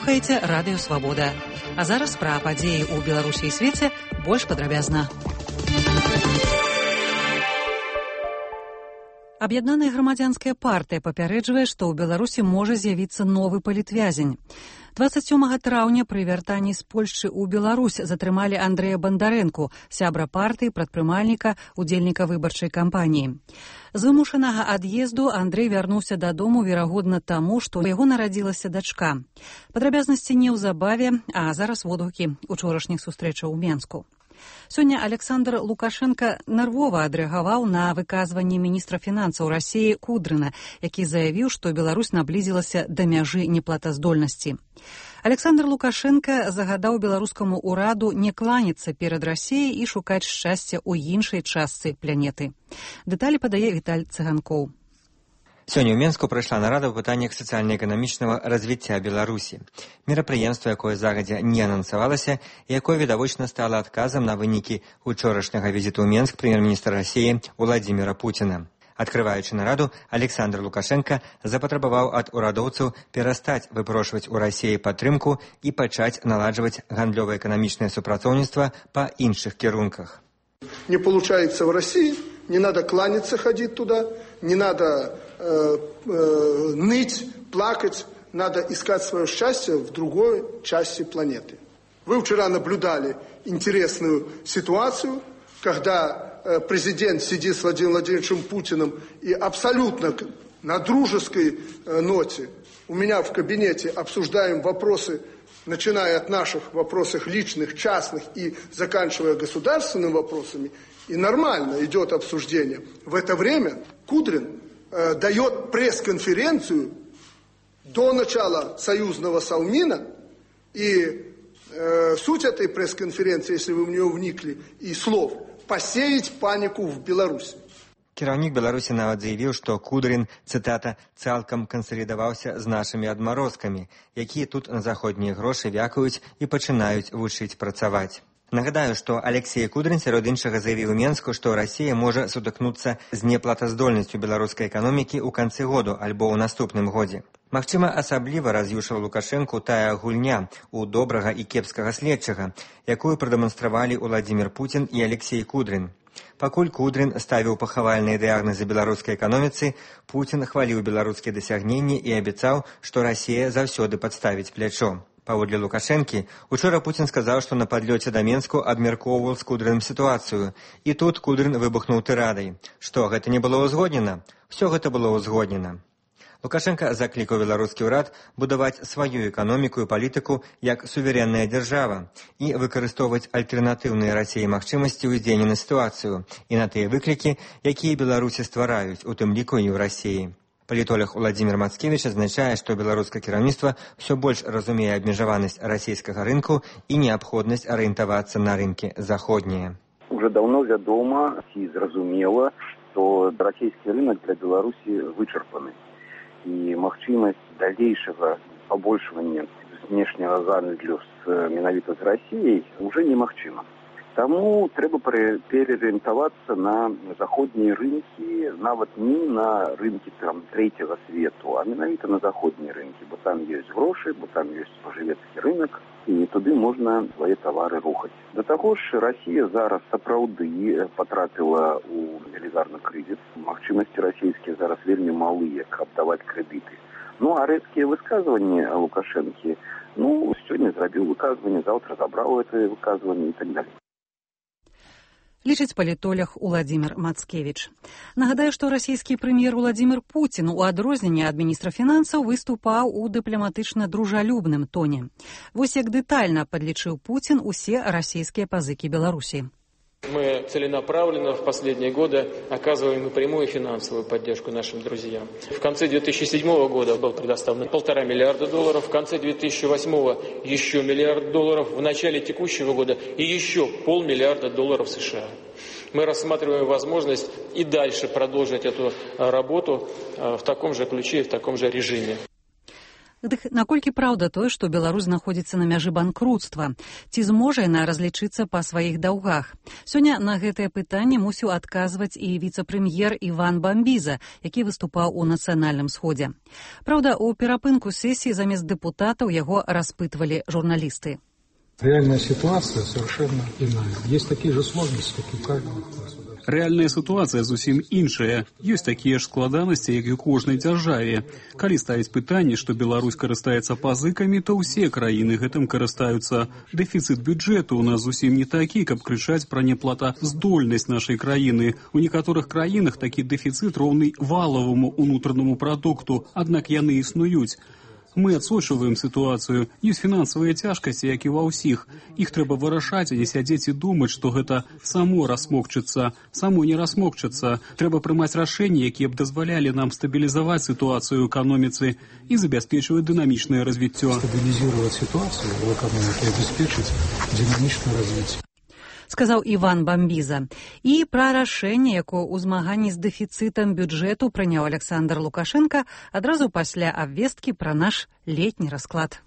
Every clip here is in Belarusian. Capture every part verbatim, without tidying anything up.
слухаеце радыё Свабода. А зараз пра падзеі ў Беларусі і свеце больш падрабязна. Аб'яднаная грамадзянская партыя папярэджвае, што ў Беларусі можа з'явіцца новы палітвязень. двадцать сёмага траўня пры вяртанні з Польшчы ў Беларусь затрымалі Андрэя Бандарэнку, сябра партыі, прадпрымальніка, удзельніка выбарчай кампаніі. З вымушанага ад'езду Андрэй вярнуўся дадому, верагодна таму, што ў яго нарадзілася дачка. Падрабязнасці неўзабаве, а зараз водгукі учорашніх сустрэчаў у Менску. Сёння Александр Лукашенко нервова адрэагаваў на выказванне міністра фінансаў Расіі Кудрына, які заявіў, што Беларусь наблізілася да мяжы неплатаздольнасці. Александр Лукашенко загадаў беларускаму ўраду не кланяцца перад Расіяй і шукаць шчасця ў іншай частцы планеты. Дэталі падае Віталь Цыганкоў. Сёння ў Менску прайшла нарада ў пытаннях сацыяльна-эканамічнага развіцця Беларусі. Мерапрыемства, якое загадзя не анансавалася, і якое відавочна стала адказам на вынікі учорашняга візіту ў Менск прэм'ер-міністра Расіі Уладзіміра Пуціна. Адкрываючы нараду, Александр Лукашенко запатрабаваў ад урадоўцаў перастаць выпрошваць у Расіі падтрымку і пачаць наладжваць гандлёва-эканамічнае супрацоўніцтва па іншых кірунках. Не получается в России, не надо кланяться ходить туда, не надо э, э, ныть, плакать, надо искать свое счастье в другой части планеты. Вы вчера наблюдали интересную ситуацию, когда э, президент сидит с Владимиром Владимировичем Путиным и абсолютно на дружеской э, ноте у меня в кабинете обсуждаем вопросы, начиная от наших вопросов личных, частных и заканчивая государственными вопросами, и нормально идет обсуждение. В это время Кудрин э, дает пресс-конференцию до начала союзного Совмина, и э, суть этой пресс-конференции, если вы в нее вникли, и слов «посеять панику в Беларуси». Кіраўнік Беларусі нават заявіў, што Кудрин, цытата, «цалкам кансалідаваўся з нашымі адмарозкамі, якія тут на заходнія грошы вякаюць і пачынаюць вучыць працаваць». Нагадаю, што Алексей Кудрин сярод іншага заявіў у Менску, што Расія можа сутыкнуцца з неплатаздольнасцю беларускай эканомікі ў канцы году альбо ў наступным годзе. Магчыма, асабліва раз'юшыла Лукашэнку тая гульня ў добрага і кепскага следчага, якую прадэманстравалі Уладзімір Пуцін і Алексей Кудрин. Пакуль Кудрин ставіў пахавальныя дыягназы беларускай эканоміцы, Пуцін хваліў беларускія дасягненні і абяцаў, што Расія заўсёды падставіць плячо. Паводле Лукашэнкі, учора Пуцін сказаў, што на падлёце да Менску абмяркоўваў з Кудрыным сітуацыю. І тут Кудрин выбухнуў тырадай. Што, гэта не было ўзгоднена? Усё гэта было ўзгоднена. Лукашенко заклікаў беларускі ўрад будаваць сваю эканоміку і палітыку як суверэнная дзяржава і выкарыстоўваць альтэрнатыўныя Расіі магчымасці ўздзеяння на сітуацыю і на тыя выклікі, якія беларусы ствараюць, у тым ліку і ў Расіі. Палітолог Уладзімір Мацкевіч адзначае, што беларускае кіраўніцтва ўсё больш разумее абмежаванасць расійскага рынку і неабходнасць арыентавацца на рынкі заходнія. Уже давно вядома і зразумела, што расійскі рынок для Беларусі вычарпаны. І магчымасць далейшага пабольшвання знешняга гандлю з менавіта з Расіяй уже немагчыма. Таму трэба перарыентавацца на заходнія рынкі, нават не на рынкі там трэцяга свету, а менавіта на заходнія рынкі, бо там ёсць грошы, бо там ёсць спажывецкі рынок, і туды можна свае тавары рухаць. Да таго ж Расія зараз сапраўды патрапіла ў велізарны крызіс. Магчымасці расійскія зараз вельмі малыя, каб даваць крэдыты. Ну, а рэдкія высказванні Лукашэнкі, ну, сёння зрабіў выказванне, заўтра забраў гэтае выказванне і так далее. Лічыць палітолог Уладзімір Мацкевіч. Нагадаю, што расійскі прэм'ер Уладзімір Пуцін у адрозненне ад міністра фінансаў выступаў у дыпламатычна-дружалюбным тоне. Вось як дэтальна падлічыў Пуцін усе расійскія пазыкі Беларусі. Мы целенаправленно в последние годы оказываем прямую финансовую поддержку нашим друзьям. В конце две тысячи седьмого года был предоставлен полтора миллиарда долларов, в конце две тысячи восьмого еще миллиард долларов, в начале текущего года и еще полмиллиарда долларов США. Мы рассматриваем возможность и дальше продолжить эту работу в таком же ключе и в таком же режиме. Дык наколькі праўда тое, што Беларусь знаходзіцца на мяжы банкруцтва? Ці зможа яна разлічыцца па сваіх даўгах? Сёння на гэтае пытанне мусіў адказваць і віцэ-прэм'ер Іван Бамбіза, які выступаў у Нацыянальным сходзе. Праўда, у перапынку сесіі замест дэпутатаў яго распытвалі журналісты. Реальная ситуация совершенно иная. Есть такие же сложности, как и у каждого государства. Рэальная сітуацыя зусім іншая. Ёсць такія ж складанасці, як і ў кожнай дзяржаве. Калі ставіць пытанне, што Беларусь карыстаецца пазыкамі, то ўсе краіны гэтым карыстаюцца. Дэфіцыт бюджэту ў нас зусім не такі, каб крычаць пра неплатаздольнасць нашай краіны. У некаторых краінах такі дэфіцыт роўны валаваму ўнутранаму прадукту, аднак яны існуюць. Мы адсочваем сітуацыю. Ёсць фінансавыя цяжкасці, як і ва ўсіх. Іх трэба вырашаць, а не сядзець і думаць, што гэта само расмокчыцца. Само не расмокчыцца. Трэба прымаць рашэнні, якія б дазвалялі нам стабілізаваць сітуацыю ў эканоміцы і забяспечваць дынамічнае развіццё. Стабілізаваць сітуацыю ў эканоміцы і забяспечыць дынамічнае развіццё. Сказаў Іван Бамбіза. І пра рашэнне, якое ў змаганні з дэфіцытам бюджэту прыняў Александр Лукашенко адразу пасля абвесткі пра наш летні расклад.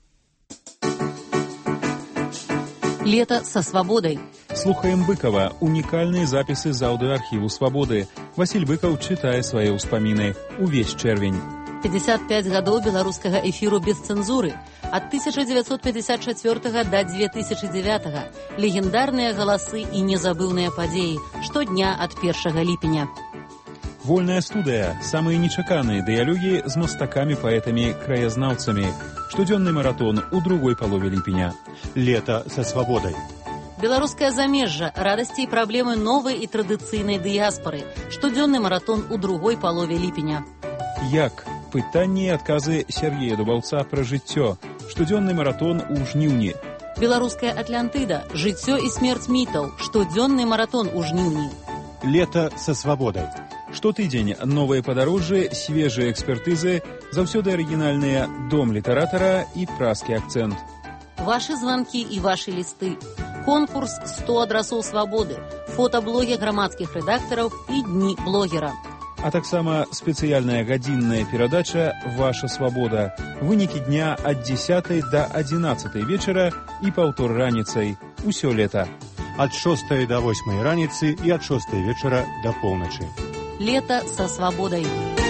Лето со свободой. Слухаем Быкова. Уникальные записи з аудиоархиву «Свободы». Василь Быков читает свои успомины. Увесь червень. пятьдесят пять гадоў беларускага эфіру без цэнзуры. Ад тысяча девятьсот пятьдесят четвёртага до две тысячи девятого. Легендарныя галасы і незабыўныя падзеі. Штодня ад першага ліпеня. Вольная студыя. Самые нечаканные диалоги с мастаками-поэтами, краязнаўцамі. Штодзённы маратон у другой полове ліпеня. Лето со свободой. Беларускае замежжа. Радасці і праблемы новай і традыцыйнай дыяспары. Штодзённы маратон у другой полове ліпеня. Як? Пытанні і адказы Сергея Дубаўца пра жыццё. Штодзённы маратон у жніўні. Беларуская Атлантыда. Жыццё і смерць мітаў. Штодзённы маратон у жніўні. Лето со свободой. Штотыдзень новыя падарожжы, свежыя экспертызы, заўсёды арыгінальныя дом літаратара і празкі акцэнт. Вашы званкі і вашы лісты. Конкурс сто адрасоў свабоды. Фотаблогі грамадскіх рэдактараў і дні блогера. А таксама спецыяльная гадзінная перадача «Ваша свабода». Вынікі дня ад дзесятай да адзінаццатай вечара і паўтор раніцай. Усё лета. Ад шостай да восьмай раніцы і ад шостай вечара да поўначы. Лето со свободой.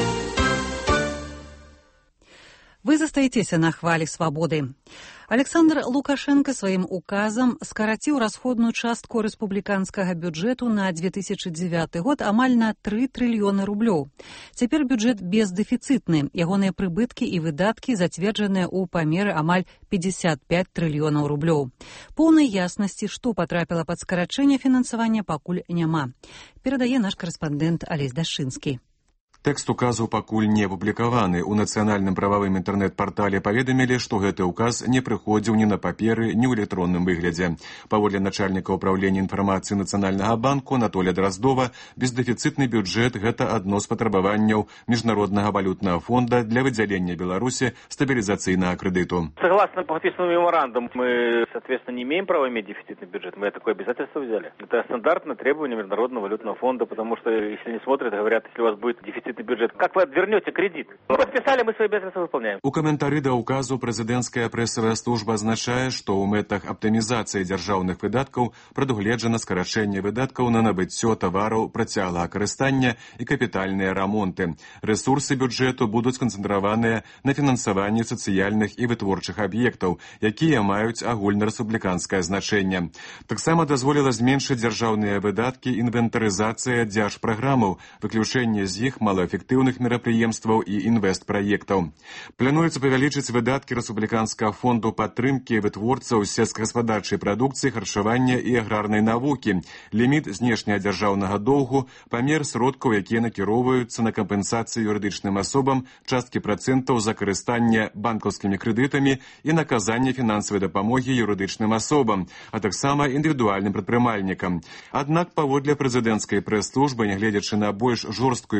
Вы застаецеся на хвалі свабоды. Александр Лукашенко сваім указам скараціў расходную частку рэспубліканскага бюджэту на две тысячи девяты год амаль на тры трыльёны рублёў. Цяпер бюджэт бездэфіцытны. Ягоныя прыбыткі і выдаткі зацверджаныя ў памеры амаль пятьдесят пять трыльёнаў рублёў. Поўнай яснасці, што патрапіла пад скарачэнне фінансавання, пакуль няма. Перадае наш карэспандэнт Алесь Дашынскі. Тэкст указу пакуль не апублікаваны. У нацыянальным прававым інтэрнэт-партале паведамілі, што гэты ўказ не прыходзіў ні на паперы, ні ў электронным выглядзе. Паводле начальніка ўправлення інфармацыі Нацыянальнага банку Анатолія Драздова, бездэфіцытны бюджэт – гэта адно з патрабаванняў Міжнароднага валютнага фонда для выдзялення Беларусі стабілізацыйнага крэдыту. Согласно подписанному меморандуму, мы, соответственно, не имеем права иметь дефицитный бюджет. Мы такое обязательство взяли. Это стандартное требование Международного валютного фонда, потому что, если не смотрят, говорят, если у вас будет дефицит бюджет. Как вы отвернете кредит? Мы подписали, мы свои обязательства выполняем. У каментары да указу прэзідэнцкая прэсавая служба азначае, што ў мэтах аптымізацыі дзяржаўных выдаткаў прадугледжана скарачэнне выдаткаў на набыццё тавараў працяглага карыстання і капітальныя рамонты. Рэсурсы бюджэту будуць сканцэнтраваныя на фінансаванні сацыяльных і вытворчых аб'ектаў, якія маюць агульнарэспубліканскае значэнне. Таксама дазволіла зменшыць дзяржаўныя выдаткі інвентарызацыя дзяржпраграмаў, выключэнне з іх малаэфектыўных мерапрыемстваў і інвестпраектаў. Плануецца павялічыць выдаткі рэспубліканскага фонду падтрымкі вытворцаў сельскагаспадарчай прадукцыі, харчавання і аграрнай навукі, ліміт знешняга дзяржаўнага доўгу, памер сродкаў, якія накіроўваюцца на кампенсацыю юрыдычным асобам, часткі працэнтаў за карыстанне банкаўскімі крэдытамі і наказанне фінансавай дапамогі юрыдычным асобам, а таксама індывідуальным прадпрымальнікам. Аднак, паводле прэзідэнцкай прэс-службы, нягледзячы на больш жорсткую бюджэтную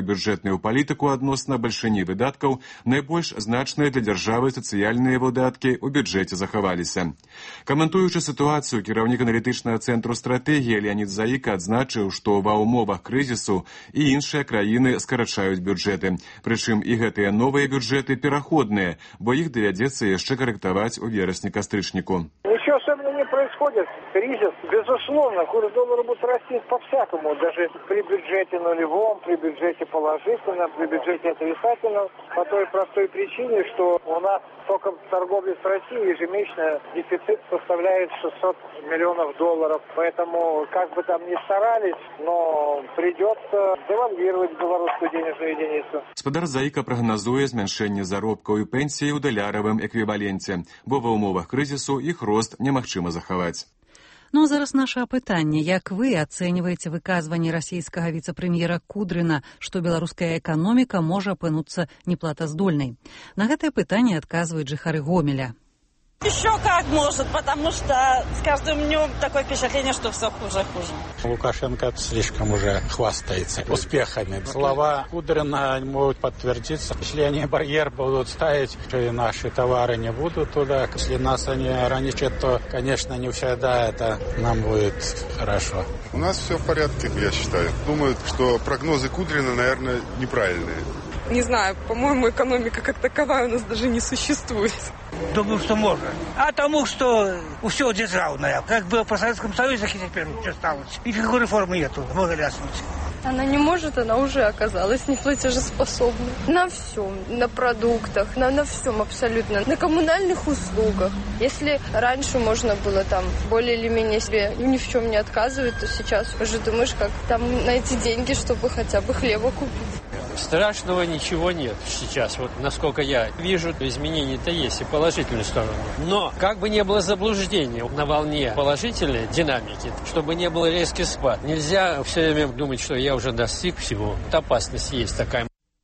эканамічную палітыку адносна бальшыні выдаткаў, найбольш значныя для дзяржавы сацыяльныя выдаткі ў бюджэце захаваліся. Каментуючы сітуацыю, кіраўнік аналітычнага цэнтру стратэгіі Леонід Заіка адзначыў, што ва ўмовах крызісу і іншыя краіны скарачаюць бюджэты. Прычым і гэтыя новыя бюджэты пераходныя, бо іх давядзецца яшчэ карэктаваць у верасні-кастрычніку. Ничего особенного не происходит. Кризис, безусловно, курс доллара будет расти по-всякому. Даже при бюджете нулевом, при бюджете положительном, при бюджете отрицательном. По той простой причине, что у нас только торговля с Россией ежемесячно дефицит составляет шестьсот миллионов долларов. Поэтому, как бы там ни старались, но придется девальвировать белорусскую денежную единицу. Гаспадар Заіка прагназуе змяншэнне заробкаў і пенсій у даляравым эквіваленце, бо ва ўмовах крызісу іх рост немагчыма захаваць. Ну а зараз наше апытанне. Як вы ацэньваеце выказванне расійскага віцэ-прэм'ера Кудрына, што беларуская эканоміка можа апынуцца неплатаздольнай? На гэтае пытанне адказваюць жыхары Гомеля. Еще как может, потому что с каждым днем такое впечатление, что все хуже и хуже. Лукашенко слишком уже хвастается успехами. Слова Кудрина могут подтвердиться. Если они барьер будут ставить, и наши товары не будут туда, если нас они ограничат, то, конечно, не всегда это нам будет хорошо. У нас все в порядке, я считаю. Думаю, что прогнозы Кудрина, наверное, неправильные. Не знаю, по-моему, экономика как таковая у нас даже не существует. Думаю, что можно. А тому, что все державное. Как было по Советском Союзе, и теперь что осталось. И фигуры формы нету, много ляснуть. Она не может, она уже оказалась неплатежеспособной. На всем, на продуктах, на, на всем абсолютно. На коммунальных услугах. Если раньше можно было там более или менее себе ни в чем не отказывать, то сейчас уже думаешь, как там найти деньги, чтобы хотя бы хлеба купить. Страшного ничего нет сейчас. Вот насколько я вижу, изменения-то есть и положительную сторону. Но как бы не было заблуждения на волне положительной динамики, чтобы не было резкий спад. Нельзя все время думать, что я уже достиг всего. Опасность есть такая.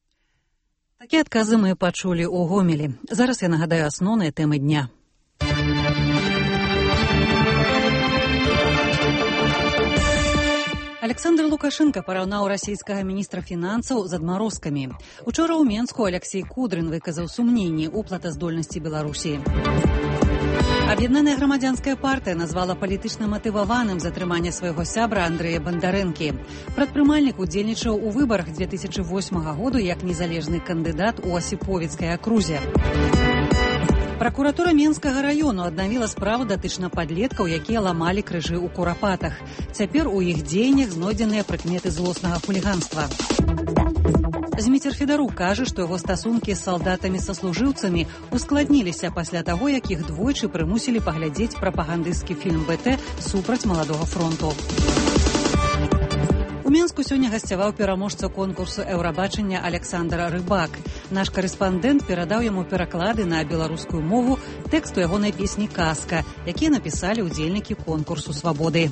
Такія адказы мы пачулі ў Гомелі. Зараз я нагадаю асноўныя тэмы дня. Александр Лукашенко параўнаў расійскага міністра фінансаў з адмарозкамі. Учора ў Менску Алексей Кудрин выказаў сумненні ў платаздольнасці Беларусі. Аб'яднаная грамадзянская партыя назвала палітычна матываваным затрыманне свайго сябра Андрэя Бандарэнкі. Прадпрымальнік удзельнічаў у выбарах две тысячи восьмага году як незалежны кандыдат у Асіповіцкай акрузе. Пракуратура Менскага раёну аднавіла справу датычна падлеткаў, якія ламалі крыжы ў курапатах. Цяпер у іх дзеяннях знойдзеныя прыкметы злоснага хуліганства. Зміцер Федарук кажа, што яго стасункі з салдатамі-саслужыўцамі ускладніліся пасля таго, як іх двойчы прымусілі паглядзець прапагандысцкі фільм БТ супраць маладога фронту. У Менску сёння гасцяваў пераможца конкурсу Еўрабачання Александр Рыбак. Наш карэспандэнт перадаў яму пераклады на беларускую мову тэксту ягонай песні «Казка», якія напісалі ўдзельнікі конкурсу «Свабоды».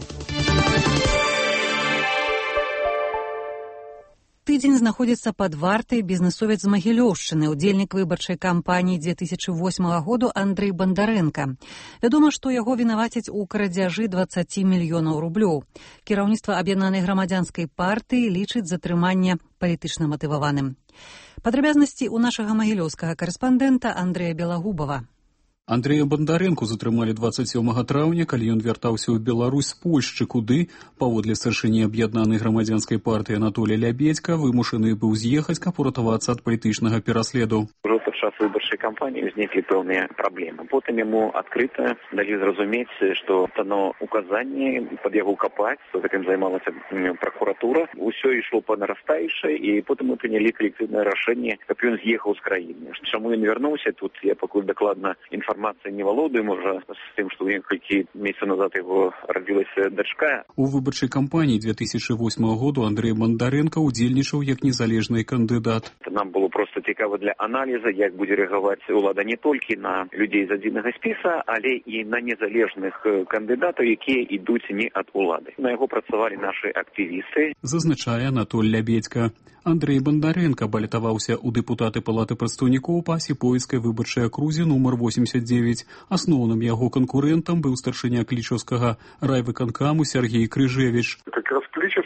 Тыдзень знаходзіцца пад вартай бізнэсовец з Магілёўшчыны, удзельнік выбарчай кампаніі две тысячи восьмага году Андрэй Бандарэнка. Вядома, што яго вінавацяць у крадзяжы дваццаць мільёнаў рублёў. Кіраўніцтва аб'яднанай грамадзянскай партыі лічыць затрыманне палітычна матываваным. Падрабязнасці ў нашага магілёўскага карэспандэнта Андрэя Белагубава. Андрэя Бандарэнку затрымалі дваццаць сёмага траўня, калі ён вяртаўся ў Беларусь з Польшчы, куды, паводле старшыні аб'яднанай грамадзянскай партыі Анатолія Лябедзька, вымушаны быў з'ехаць, каб уратавацца ад палітычнага пераследу. Ужо падчас выбарчай кампаніі ўзніклі пэўныя праблемы. Потым яму адкрыта далі зразумець, што дано указанне пад яго капаць, што гэтым займалася пракуратура. Усё ішло па нарастаючай, і потым мы прынялі калектыўнае рашэнне, каб ён з'ехаў з краіны. Чаму ён вярнуўся, тут я пакуль дакладна інфармацыі Информация не валодаем уже с тем, что некалькі месяцев назад его родилась дочка. У выбарчай кампаніі две тысячи восьмага году Андрэй Бандарэнка удзельнічаў як незалежны кандыдат. Нам было просто цікава для аналіза, як будзе рэагаваць улада не толькі на людзей з адзінага спіса, але і на незалежных кандыдатаў, якія ідуць не ад улады. На яго працавалі нашы актывісты. Зазначае Анатоль Лябедзька. Андрэй Бандарэнка балятаваўся ў дэпутаты палаты прадстаўнікоў па Асіповіцкай выбарчай акрузе нумар восемьдесят девять. Асноўным яго канкурэнтам быў старшыня клічаўскага райвыканкаму Сергей Крыжевіч. Как раз Кличевск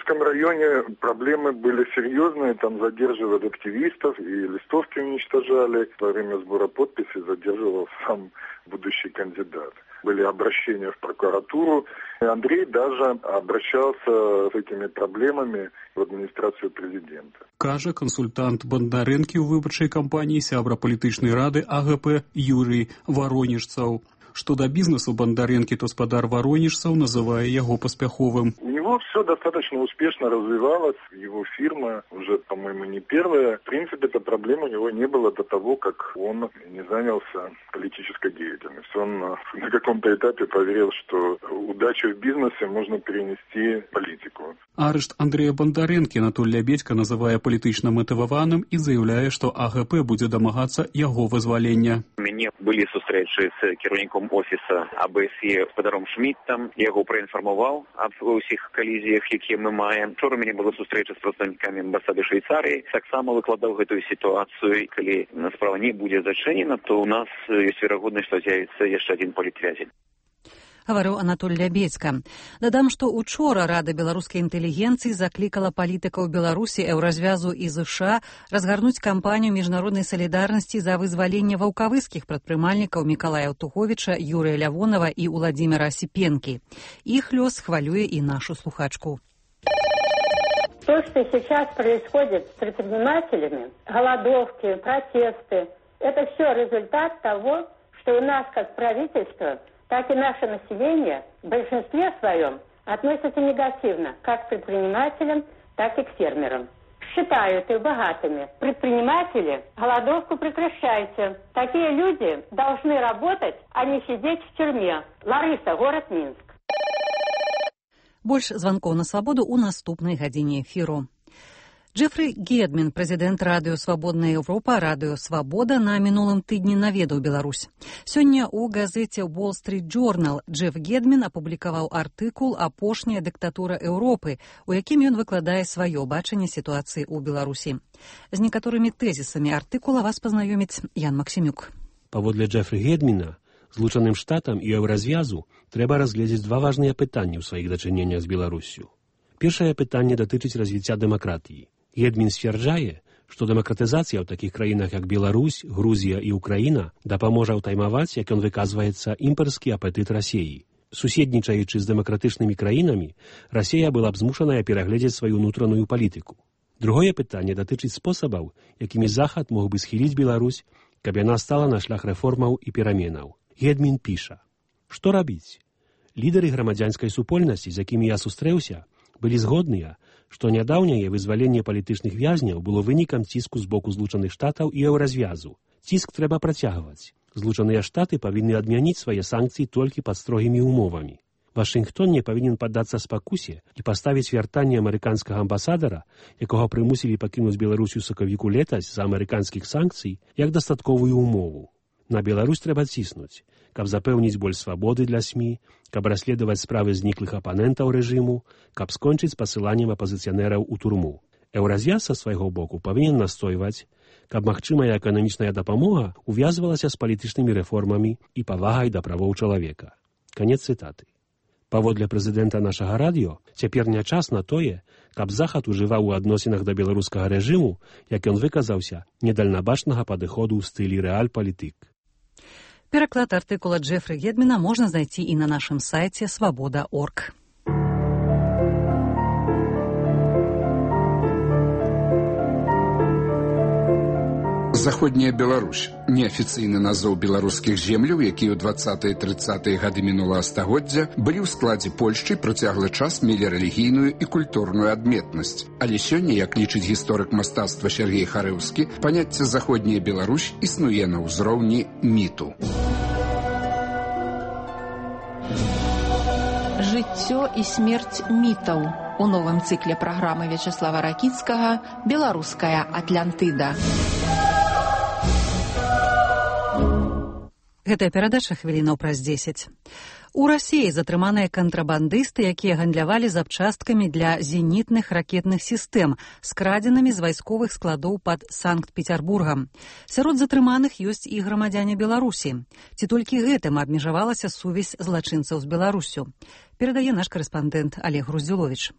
Курском районе проблемы были серьезные, там задерживали активистов и листовки уничтожали. Во время сбора подписей задерживал сам будущий кандидат. Были обращения в прокуратуру. И Андрей даже обращался с этими проблемами в администрацию президента. Каже консультант Бандарэнкі ў выбарчай кампаніі сябра палітычнай рады А Г П Юрий Воронежцаў. Что до бизнеса Бандарэнкі, то спадар Воронежцаў называе яго паспяховым. У него все достаточно успешно развивалось, его фирма уже, по-моему, не первая. В принципе, эта проблема у него не было до того, как он не занялся политической деятельностью. Он на каком-то этапе поверил, что удачу в бизнесе можно перенести в политику. Арышт Андрея Бандарэнкі Анатоль Лябедзька называе палітычна матываваным і заяўляе, што А Г П будзе дамагацца яго вызвалення. У мяне былі сустрэчы з кіраўніком офіса А Б С Е Спадаром Шмідтам. Я яго праінфармаваў аб усіх калізіях, якія мы маем. Вчора у мяне была сустрэча з прадстаўнікамі амбасады Швейцарыі. Таксама выкладаў гэтую сітуацыю. Калі справа не будзе зачынена, то у нас ёсць верагоднасць, што з'явіцца яшчэ адзін палітвязень. Гаварыў Анатоль Лябедзька. Дадам, што учора Рада беларускай інтэлігенцыі заклікала палітыкаў Беларусі, Еўразвязу і ЗША разгарнуць кампанію міжнароднай салідарнасці за вызваленне ваўкавыскіх прадпрымальнікаў Мікалая Туговіча, Юрыя Лявонова і Уладзіміра Асіпенкі. Іх лёс хвалюе і нашу слухачку. То, что сейчас происходит с предпринимателями, голодовки, протесты, это все результат того, что у нас как правительство, так и наше население в большинстве своем относятся негативно как к предпринимателям, так и к фермерам. Считают их богатыми. Предприниматели, голодовку прекращайте. Такие люди должны работать, а не сидеть в тюрьме. Лариса, город Минск. Больш званкоў на свабоду ў наступнай гадзіне эфіру. Джефрі Гедмін, прэзідэнт Радыё Свабодная Еўропа, Радыё Свабода, на мінулым тыдні наведаў Беларусь. Сёння ў газеце Wall Street Journal Джеф Гедмін апублікаваў артыкул «Апошняя дыктатура Еўропы», у якім ён выкладае сваё бачанне сітуацыі ў Беларусі. З некаторымі тэзісамі артыкула вас пазнаёміць Ян Максімюк. Паводле Джефрі Гедміна, Злучаным Штатам і Еўразвязу трэба разгледзець два важныя пытанні ў сваіх дачыненнях з Беларуссю. Першае пытанне датычыць развіцця дэмакратыі. Гедмін сцвярджае, што дэмакратызацыя ў такіх краінах, як Беларусь, Грузія і Украіна, дапаможа ўтаймаваць, як ён выказваецца, імперскі апетыт Расіі. Суседнічаючы з дэмакратычнымі краінамі, Расія была б змушаная перагледзець сваю ўнутраную палітыку. Другое пытанне датычыць спосабаў, якімі Захад мог бы схіліць Беларусь, каб яна стала на шлях рэформаў і пераменаў. Гедмін піша: «Што рабіць? Лідары грамадзянскай супольнасці, з якімі я сустрэўся, былі згодныя, што нядаўняе вызваленне палітычных вязняў было вынікам ціску з боку Злучаных Штатаў і Еўразвязу. Ціск трэба працягваць. Злучаныя Штаты павінны адмяніць свае санкцыі толькі пад строгімі умовамі. Вашынгтон не павінен паддацца спакусе і паставіць вяртанне амерыканскага амбасадара, якога прымусілі пакінуць Беларусь у сакавіку летась за амерыканскіх санкцый, як дастатковую умову. На Беларусь трэба ціснуць, каб запэўніць больш свабоды для СМІ, каб расследаваць справы зніклых апанентаў рэжыму, каб скончыць пасыланнем апазіцыянераў у турму. Еўразвяз са свайго боку павінен настойваць, каб магчымая эканамічная дапамога увязвалася з палітычнымі рэформамі і павагай да правоў чалавека». Канец цытаты. Паводле прэзідэнта нашага радыё, цяпер не час на тое, каб Захад ужываў у адносінах да беларускага рэжыму, як ён выказаўся, недальнабачнага падыходу ў стылі рэаль-палітык. Пераклад артыкула Джефрі Гедміна можна знайти і на нашым сайце свабода точка орг. Заходняя Беларусь – неафіцыйны назоў беларускіх земляў, якія ў дваццатыя-трыццатыя гады мінулага стагоддзя былі ў складзе Польшчы, працяглы час мелі рэлігійную і культурную адметнасць. Але сёння, як лічыць гісторык мастацтва Сергей Харэўскі, паняцце «Заходняя Беларусь» існуе на ўзроўні міту. Жыццё і смерць мітаў у новым цыкле праграмы Вячеслава Ракіцкага «Беларуская Атлантыда». Гэтая перадача хвілінаў праз дзесяць. У Расіі затрыманыя кантрабандысты, якія гандлявалі запчасткамі для зенітных ракетных сістэм, скрадзенымі з вайсковых складоў пад Санкт-Петербургам. Сярод затрыманых ёсць і грамадзяне Беларусі. Ці толькі гэтым абмежавалася сувязь злачынцаў з Беларусю? Перадае наш карэспандэнт Олег Груздзіловіч.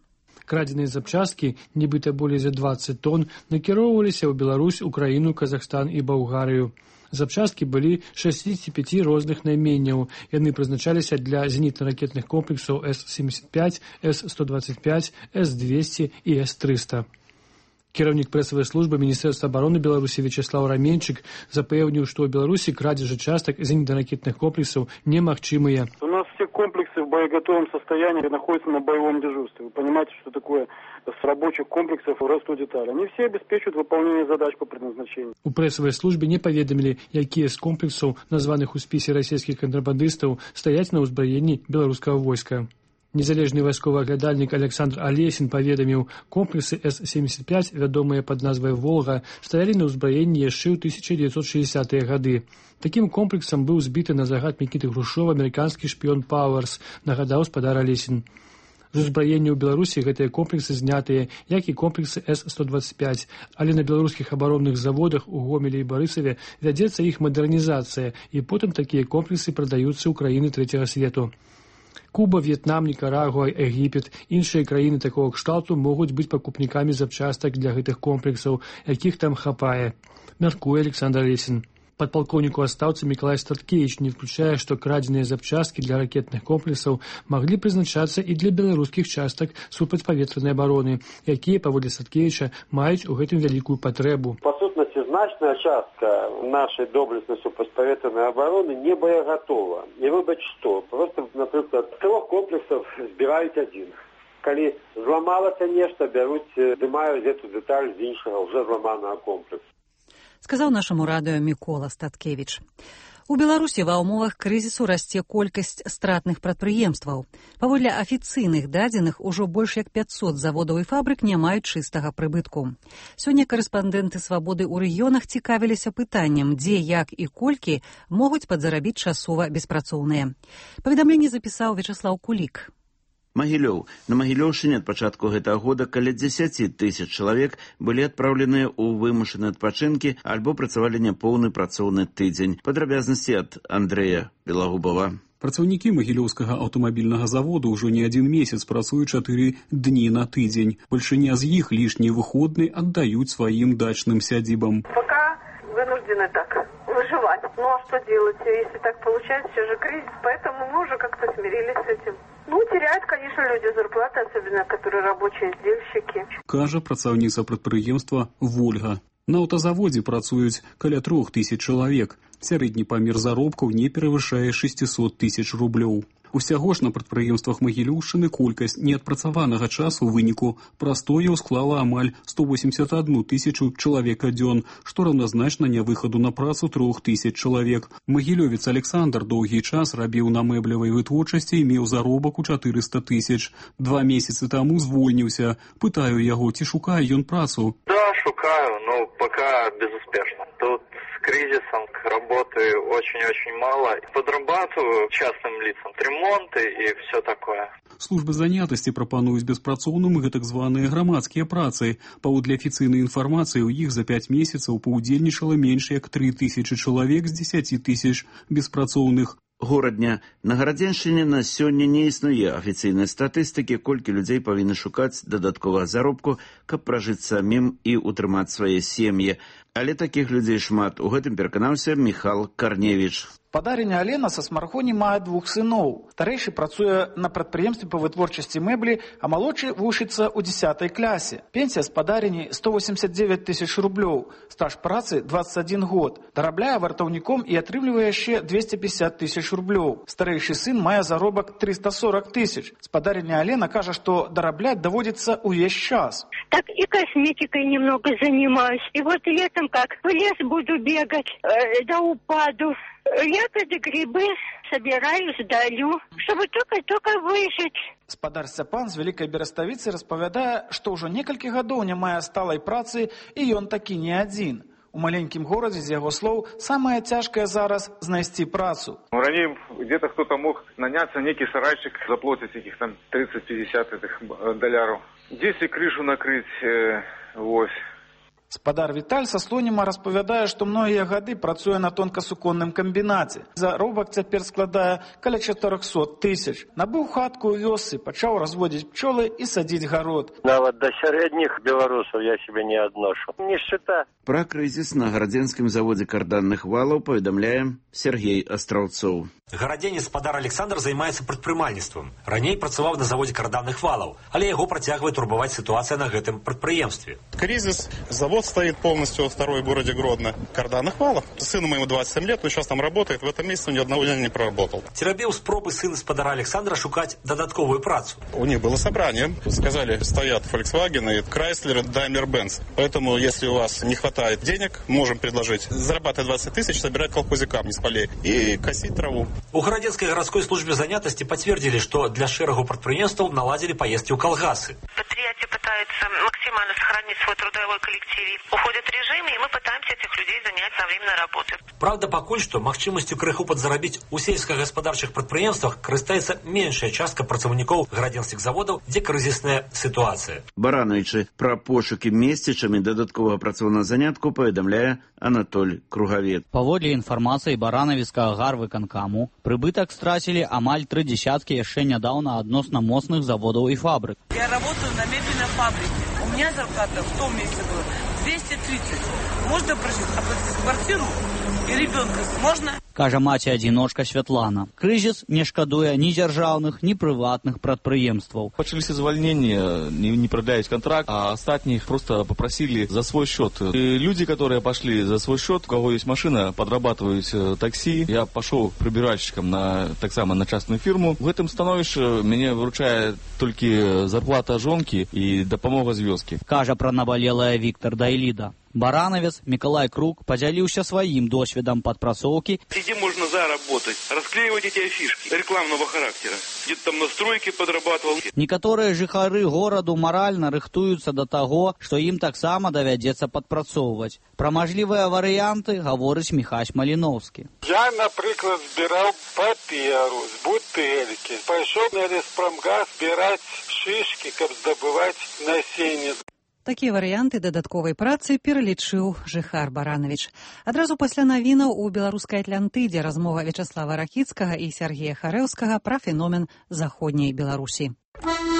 Краденыя запчасткі, нібыта болей за двадцать тонн, накіроўваліся ў Беларусь, Украіну, Казахстан і Балгарыю. Запчасткі былі шестьдесят пять розных найменняў. Яны прызначаліся для зенітна-ракетных комплексаў эс семьдесят пять, эс сто двадцать пять, эс двести і эс триста. Кіраўнік прэсавай службы Міністэрства абароны Беларусі Вячеслав Раменчык запэўніў, што ў Беларусі крадзежы частак зенітна-ракетных комплексаў немагчымыя. У нас все комплексы в боеготовом состоянии находятся на боевом дежурстве. Вы понимаете, что такое с рабочих комплексов растут детали. Они все обеспечивают выполнение задач по предназначению. У прэсавай службе не паведамілі, якія з комплексаў, названых у спісе расійскіх кантрабандыстаў, стаяць на ўзбраенні беларускага войска. Незалежны вайсковы аглядальнік Александр Алесін паведаміў, комплексы эс семьдесят пять, вядомыя пад назвай «Волга», стаялі на ўзбраенні яшчэ ў тысяча девятьсот шестидесятые гады. Такім комплексам быў збіты на загад Мікіты Грушова амерыканскі шпіён Пауэрс, нагадаў спадар Алесін. З узбраення ў Беларусі гэтыя комплексы знятыя, як і комплексы эс сто двадцать пять, але на беларускіх абаронных заводах у Гомелі і Барысаве вядзецца іх мадэрнізацыя, і потым такія комплексы прадаюцца ў краіны трэцяга свету. Куба, В'етнам, Нікарагуа, Егіпет, іншыя краіны такого кшталту могуць быць пакупнікамі запчастак для гэтых комплексаў, якіх там хапае, мяркуе Александр Алесін. Падпалкоўнік у адстаўцы Мікалай Статкевіч не выключае, што крадзеныя запчасткі для ракетных комплексаў маглі прызначацца і для беларускіх частак супрацьпаветранай абароны, якія, паводле Статкевіча, маюць у гэтым вялікую патрэбу. Па сутнасці, значная частка нашай доблеснай супрацьпаветранай абароны не боеготова. І выбач што, просто, напрыклад, з трох комплексаў збіраюць адзін. Калі зламалася нешта, бяруць, здымаюць гэту дэталь з іншага, ўжо зламанага комплексу. Сказаў нашаму радыё Мікола Статкевіч. У Беларусі ва ўмовах крызісу расце колькасць стратных прадпрыемстваў. Паводле афіцыйных дадзеных, ужо больш як пятьсот заводаў і фабрык не маюць чыстага прыбытку. Сёння карэспандэнты «Свабоды» ў рэгіёнах цікавіліся пытаннем, дзе, як і колькі могуць падзарабіць часова беспрацоўныя. Паведамленне запісаў Вячеслав Кулік. Магілёў. На Магілёўшчыне ад пачатку гэтага года каля дзесяці тысяч чалавек былі адпраўленыя ў вымушаныя адпачынкі альбо працавалі няпоўны працоўны тыдзень. Падрабязнасці ад Андрэя Белагубова. Працаўнікі Магілёўскага аўтамабільнага заводу ўжо не адзін месяц працуюць чатыры дні на тыдзень. Большыня з іх лішнія выходныя аддаюць сваім дачным сядзібам. Пока вынуждены так выживать. Ну а что делать, если так получается, все же кризис, поэтому мы уже как-то смирились с этим. Ну, теряют, конечно, люди зарплаты, особенно, которые рабочие издельщики. Кажа працаўніца прадпрыемства «Вольга». На аўтазаводзе працуюць каля трох тысяч чалавек. Сярэдні памер заробкаў не перавышае шестьсот тысяч рублёў. Усяго ж на прадпрыемствах Магілёўшчыны колькасць неадпрацаванага часу ў выніку прастояў склала амаль сто восемьдесят одну тысячу чалавека дзён, што раўназначна нявыхаду на працу трох тысяч чалавек. Магілёвец Александр доўгі час рабіў на мэблевай вытворчасці і меў заробак у чатырыста тысяч. Два месяцы таму звольніўся. Пытаю яго, ці шукае ён працу. Да, шукаю, но пока безуспешно. Тут с кризисом работы очень-очень мало. Подрабатываю частным лицам ремонты и все такое. Службы занятасці прапануюць беспрацоўным гэтак званыя грамадскія працы. Паводле афіцыйнай інфармацыі, у іх за пяць месяцаў паўдзельнічала менш як тры тысячы чалавек з дзесяці тысяч беспрацоўных. Горадня. На Гарадзеншчыне на сёння не існуе афіцыйнай статыстыкі, колькі людзей павінны шукаць дадатковага заробку, каб пражыць самім і утрымаць свае сем'і. Але такіх людзей шмат. У гэтым пераканаўся Міхал Карневіч. Спадарыня Алена са Смархоні мае двух сыноў. Старэйшы працуе на прадпрыемстве па вытворчасці мэблі, а малодшы вучыцца ў дзесятай клясе. Пенсія спадарыні сто восемьдесят девять тысяч рублёў. Стаж працы двадцать один год. Дарабляе вартаўніком і атрымлівае яшчэ двести пятьдесят тысяч рублёў. Старэйшы сын мае заробак триста сорок тысяч. Спадарыня Алена кажа, што дарабляць даводзіцца ўвесь час. Так и косметикой немного занимаюсь. И вот летом как в лес буду бегать э, до упаду. Ягоды, грибы собираю, сдаю, чтобы только-только выжить. Спадар Сцяпан з Вялікай Бераставіцы распавядае, што ўжо некалькі гадоў не мае сталай працы, і ён такі не адзін. У маленькім горадзе, з яго слоў, самае цяжкае зараз знайсці працу. Раней где-то кто-то мог наняться, некий сарайчик, заплатить этих там тридцать-пятьдесят этих долларов. Здесь и крышу накрыть, э, вот. Спадар Віталь са Слоніма распавядае, што многія гады працуе на тонкасуконным камбінаце. Заробак цяпер складае каля чатырохсот тысяч. Набыў хатку ў вёсцы, пачаў разводзіць пчолы і садзіць гарод. Нават да сярэдніх беларусаў я себе не адношу. Нішчыта. Пра крызіс на гарадзенскім заводзе карданных валаў паведамляе Сергей Астраўцоў. Гарадзенец спадар Александр займаецца прадпрымальніцтвам. Раней працаваў на заводзе карданных валаў, але яго працягвае турбаваць сітуацыя на гэтым прадпрыемстве. Кризис, завод стоит полностью во второй городе Гродно. Карданных валов. Сыну моему двадцать семь лет, он сейчас там работает, в этом месяце он ни одного дня не проработал. Терабеў спробы сын спадара Александра шукаць дадатковую працу. У них было собрание, сказали, стоят Volkswagen и Chrysler, Daimler-Benz. Поэтому, если у вас не хватает денег, можем предложить зарабатывать двадцать тысяч, собирать колхозе камни с полей и косить траву. У гарадзенскай гарадской службе занятости подтвердили, что для шэрагу прадпрыемстваў наладили поездки ў калгасы. Предприятие пытается максимально сохранить свой трудовой коллектив. Уходит режим, и мы пытаемся этих людей занять на временной работе. Правда, пакуль што магчымасцю крыху падзарабіць у сельскагаспадарчых прадпрыемствах карыстаецца меншая частка працаўнікоў гарадзенскіх заводаў, дзе крызісная сітуацыя. Барановичы пра пошукі месцічамі дадатковага працоўнага занятку паведамляе Анатоль Кругавец. Паводле інфармацыі баранавіцкага гарвыканкаму, прыбытак страцілі амаль тры дзесяткі яшчэ нядаўна адносна моцных заводаў і фабрык. Я работаю на мебельной фабрике. У меня зарплата в том месяце была двести тридцать. Можно прожить, оплатить квартиру и ребенка можно? Кажа маці-адзіночка Святлана. Крызіс не шкадуе ні дзяржаўных, ні прыватных прадпрыемстваў. Пачаліся звальнення, не, не продляюць контракт, а астатніх просто попросили за свой счет. И люди, которые пошли за свой счет, у кого есть машина, подрабатывают такси. Я пошел прибиральщиком на, так само на частную фирму. В этом становішча мяне выручае толькі зарплата жонкі і дапамога з вёскі. Кажа пранабалелая Віктор Дайліда. Барановец Миколай Круг поделился своим досвидом подпрацовки. Где можно заработать, расклеивать эти афишки рекламного характера. Где-то там на стройке подрабатывал. Некоторые жыхары гораду морально рыхтуются до того, что им так само доведется подпрацовывать. Про можливые варианты говорит Михась Малиновский. Я, например, збирал паперу с бутылки. Пошел на леспромгаз збирать шишки, как добывать насенье. Такія варыянты дадатковай працы пералічыў жыхар Баранович. Адразу пасля навінаў у беларускай Атлантыдзе размова Вячаслава Ракіцкага і Сергея Харэўскага пра феномен заходняй Беларусі.